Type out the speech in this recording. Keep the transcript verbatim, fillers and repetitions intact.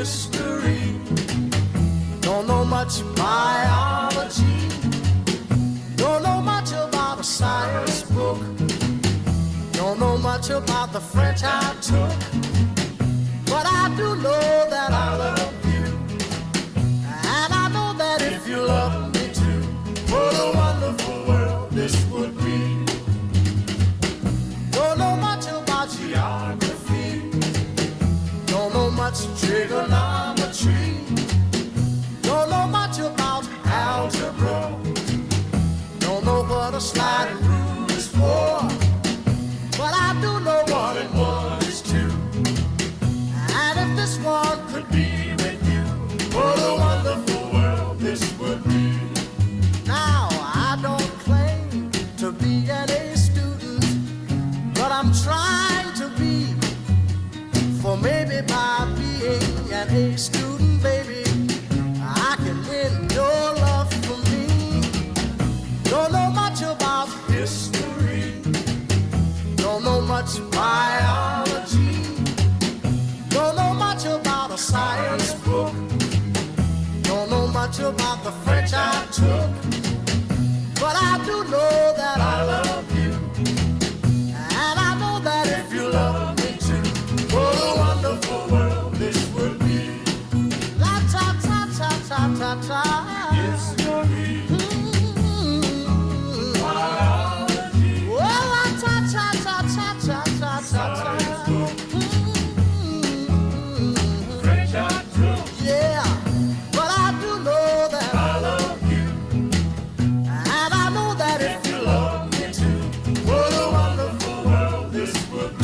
history. Don't know much biology. Don't know much about a science book. Don't know much about the French I took. But I do know that I love you. And I know that if you love me too, what a wonderful world this would be. Don't know much about geography. Don't know much trigonometry. Don't know much about algebra. Don't know what a sliding rule is for. But I do know one and one is two. And if this one could be with you, what a wonderful world this would be. Now, I don't claim to be an A student, but I'm trying to be. For maybe by being an A student, baby, I can win your love for me. Don't know much about history. Don't know much biology. Don't know much about a science book. Don't know much about the French I took. But I do know that I love you. And I know that if you love me too, what a wonderful world this would be. La ta ta ta ta ta ta. History. Mm-hmm. Biology. Well, la ta ta ta ta ta ta ta ta. Mm-hmm. French I took. Yeah, but I do know that I love you. And I know that if you love me too, what a wonderful world this would be.